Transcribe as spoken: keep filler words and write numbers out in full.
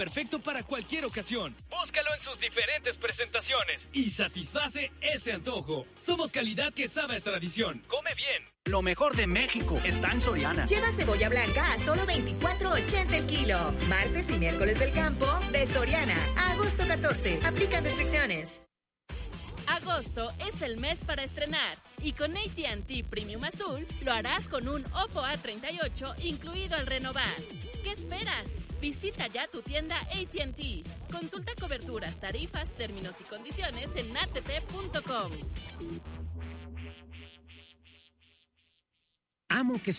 Perfecto para cualquier ocasión. Búscalo en sus diferentes presentaciones y satisface ese antojo. Somos calidad que sabe a tradición. Come bien. Lo mejor de México está en Soriana. Lleva cebolla blanca a solo veinticuatro ochenta el kilo. Martes y miércoles del campo de Soriana. A agosto catorce. Aplican restricciones. Agosto es el mes para estrenar y con A T and T Premium Azul lo harás con un Oppo A treinta y ocho incluido al renovar. ¿Qué esperas? Visita ya tu tienda A T and T. Consulta coberturas, tarifas, términos y condiciones en a t t punto com. Amo que